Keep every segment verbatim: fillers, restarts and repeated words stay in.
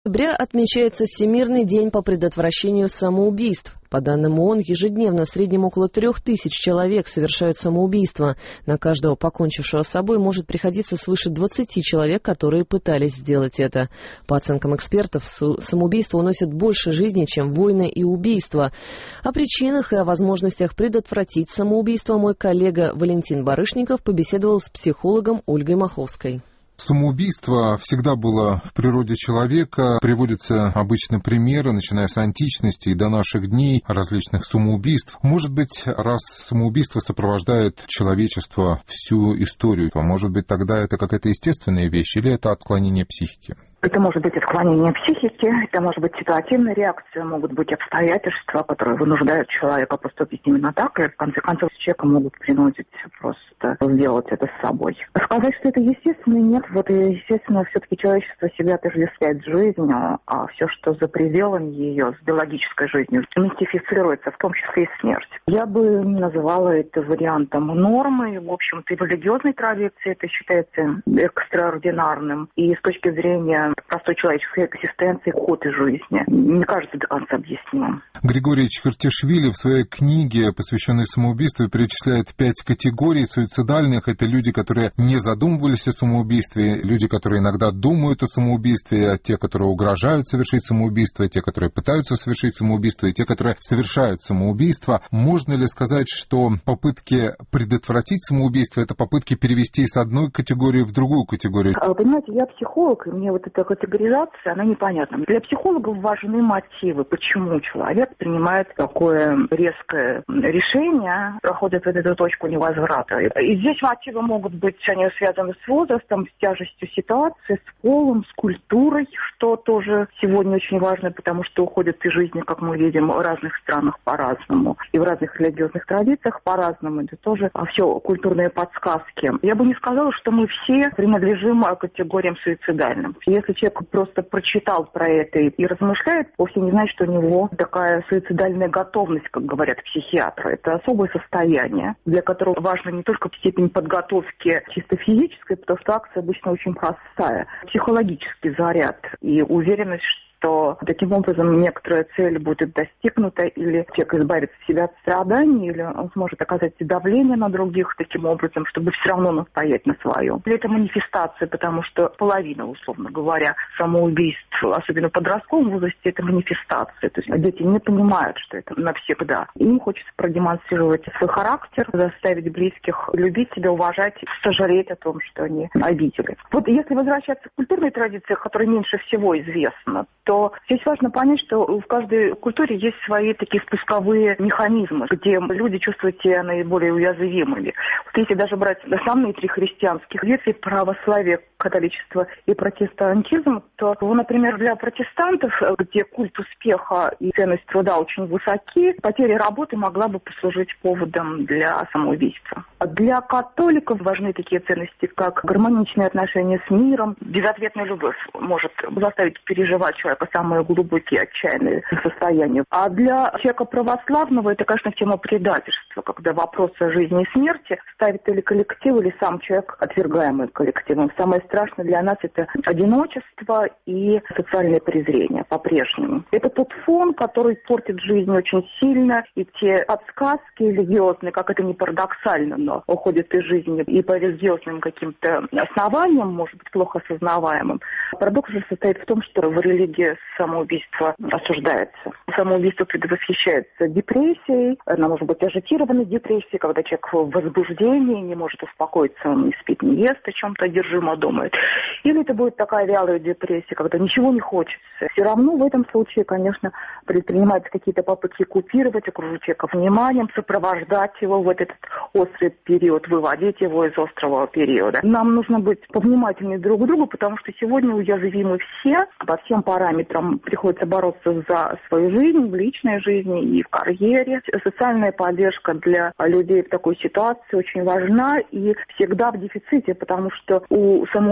В октябре отмечается Всемирный день по предотвращению самоубийств. По данным ООН, ежедневно в среднем около трех тысяч человек совершают самоубийство. На каждого покончившего с собой может приходиться свыше двадцати человек, которые пытались сделать это. По оценкам экспертов, самоубийство уносит больше жизней, чем войны и убийства. О причинах и о возможностях предотвратить самоубийство мой коллега Валентин Барышников побеседовал с психологом Ольгой Маховской. Самоубийство всегда было в природе человека. Приводятся обычно примеры, начиная с античности и до наших дней, различных самоубийств. Может быть, раз самоубийство сопровождает человечество всю историю, то, может быть, тогда это какая-то естественная вещь или это отклонение психики? Это может быть отклонение психики, это может быть ситуативная реакция, могут быть обстоятельства, которые вынуждают человека поступить именно так, и в конце концов человека могут принудить просто сделать это с собой. Сказать, что это естественно, нет. Вот, естественно, все-таки человечество себя отождествляет с жизнью, а все, что за пределами ее, с биологической жизнью, мистифицируется, в том числе и смерть. Я бы не называла это вариантом нормы. В общем-то, и в религиозной традиции это считается экстраординарным. И с точки зрения простой человеческой экзистенции, ход и жизни, не кажется до конца объяснимым. Григорий Чхартишвили в своей книге, посвященной самоубийству, перечисляет пять категорий суицидальных. Это люди, которые не задумывались о самоубийстве, люди, которые иногда думают о самоубийстве, те, которые угрожают совершить самоубийство, те, которые пытаются совершить самоубийство, и те, которые совершают самоубийство. Можно ли сказать, что попытки предотвратить самоубийство — это попытки перевести с одной категории в другую категорию? Понимаете, я психолог, и мне вот эта категоризация, она непонятна. Для психологов важны мотивы, почему человек принимает такое резкое решение, проходит вот эту точку невозврата. И здесь мотивы могут быть, они связаны с возрастом, с тяжестью ситуации, с полом, с культурой, что тоже сегодня очень важно, потому что уходят из жизни, как мы видим, в разных странах по-разному, и в разных религиозных традициях по-разному. Это тоже все культурные подсказки. Я бы не сказала, что мы все принадлежим к категориям суицидальным. Если человек просто прочитал про это и размышляет, вовсе не значит, что у него такая суицидальная готовность, как говорят психиатры. Это особое состояние, для которого важна не только степень подготовки чисто физической, потому что акция обычно очень простая. Психологический заряд и уверенность, что таким образом некоторая цель будет достигнута, или человек избавится от себя от страданий, или он сможет оказать давление на других таким образом, чтобы все равно настоять на своем. Или это манифестация, потому что половина, условно говоря, самоубийств, особенно в подростковом возрасте, это манифестация. То есть дети не понимают, что это навсегда. Им хочется продемонстрировать свой характер, заставить близких любить себя, уважать, сожалеть о том, что они обидели. Вот если возвращаться к культурной традиции, которая меньше всего известна, то то здесь важно понять, что в каждой культуре есть свои такие спусковые механизмы, где люди чувствуют себя наиболее уязвимыми. Вот если даже брать основные три христианских ветви — православие, католичество и протестантизм, то, например, для протестантов, где культ успеха и ценность труда очень высоки, потеря работы могла бы послужить поводом для самоубийства. Для католиков важны такие ценности, как гармоничные отношения с миром, безответная любовь может заставить переживать человека самые глубокие отчаянные состояния. А для человека православного это, конечно, тема предательства, когда вопрос о жизни и смерти ставит или коллектив, или сам человек, отвергаемый коллективом. Самое страшное для нас — это одиночество и социальное презрение по-прежнему. Это тот фон, который портит жизнь очень сильно, и те подсказки религиозные, как это ни парадоксально, но уходят из жизни и по религиозным каким-то основаниям, может быть, плохо осознаваемым. Парадокс же состоит в том, что в религии самоубийство осуждается. Самоубийство предвосхищается депрессией, она может быть ажитированной депрессией, когда человек в возбуждении, не может успокоиться, он не спит, не ест, о чем-то одержимо думает. Или это будет такая вялая депрессия, когда ничего не хочется. Все равно в этом случае, конечно, предпринимаются какие-то попытки купировать, окружить человека вниманием, сопровождать его в этот острый период, выводить его из острого периода. Нам нужно быть повнимательнее друг к другу, потому что сегодня уязвимы все, по всем параметрам приходится бороться за свою жизнь, в личной жизни и в карьере. Социальная поддержка для людей в такой ситуации очень важна и всегда в дефиците, потому что у самого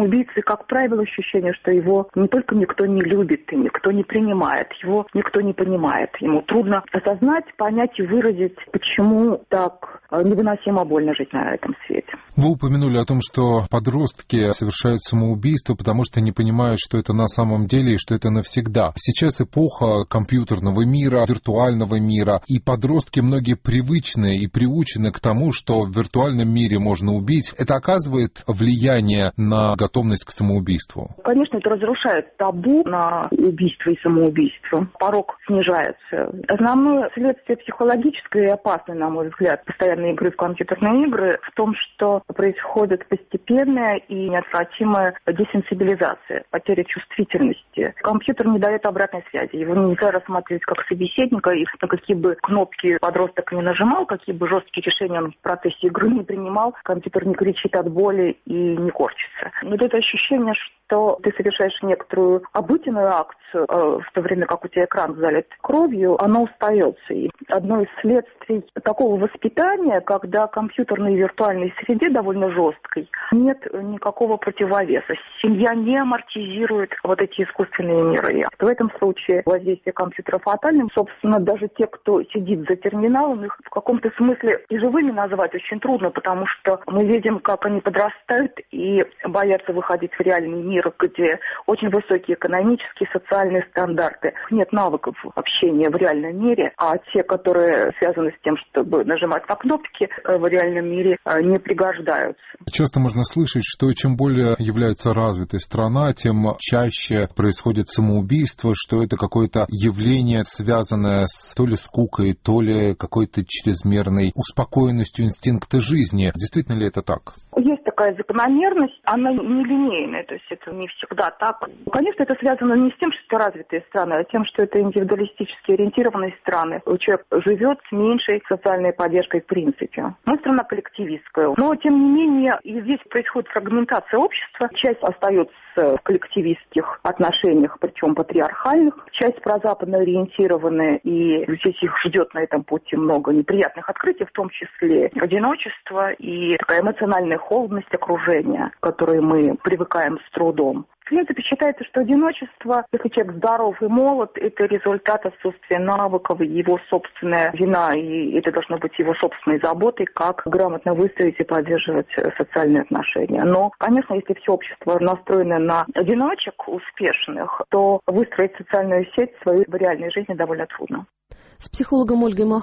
самоубийцы, как правило, ощущение, что его не только никто не любит и никто не принимает, его никто не понимает. Ему трудно осознать, понять и выразить, почему так невыносимо больно жить на этом свете. Вы упомянули о том, что подростки совершают самоубийство, потому что не понимают, что это на самом деле и что это навсегда. Сейчас эпоха компьютерного мира, виртуального мира, и подростки многие привычны и приучены к тому, что в виртуальном мире можно убить. Это оказывает влияние на готовность к самоубийству? Конечно, это разрушает табу на убийство и самоубийство. Порог снижается. Основное следствие психологическое и опасное, на мой взгляд, постоянной игры в компьютерные игры в том, что происходит постепенная и неотвратимая десенсибилизация, потеря чувствительности. Компьютер не дает обратной связи. Его нельзя рассматривать как собеседника, и на какие бы кнопки подросток не нажимал, какие бы жесткие решения он в процессе игры не принимал, компьютер не кричит от боли и не корчится. Вот это ощущение, что ты совершаешь некоторую обыденную акцию, в то время как у тебя экран залит кровью, оно остается. И одно из следствий такого воспитания, когда в компьютерной и виртуальной среде довольно жесткой нет никакого противовеса. Семья не амортизирует вот эти искусственные миры. В этом случае воздействие компьютера фатальным. Собственно, даже те, кто сидит за терминалом, их в каком-то смысле и живыми назвать очень трудно, потому что мы видим, как они подрастают и боятся выходить в реальный мир, где очень высокие экономические, социальные стандарты. Нет навыков общения в реальном мире, а те, которые связаны с тем, чтобы нажимать на кнопки, в реальном мире не пригождаются. Часто можно слышать, что чем более является развитой страна, тем чаще происходит самоубийство, что это какое-то явление, связанное с то ли скукой, то ли какой-то чрезмерной успокоенностью инстинкта жизни. Действительно ли это так? Есть такая закономерность, она нелинейная, то есть это не всегда так. Конечно, это связано не с тем, что это развитые страны, а тем, что это индивидуалистически ориентированные страны. Человек живет с меньшей социальной поддержкой в принципе. Мы страна коллективистская. Но, тем не менее, и здесь происходит фрагментация общества. Часть остается в коллективистских отношениях, причем патриархальных. Часть прозападно ориентированная, и здесь их ждет на этом пути много неприятных открытий, в том числе одиночество и такая эмоциональная холодность окружения, к которой мы привыкаем с трудом. В принципе, считается, что одиночество, если человек здоров и молод, это результат отсутствия навыков, его собственная вина, и это должно быть его собственной заботой, как грамотно выстроить и поддерживать социальные отношения. Но, конечно, если все общество настроено на одиночек успешных, то выстроить социальную сеть в своей реальной жизни довольно трудно. С психологом Ольгой Маховой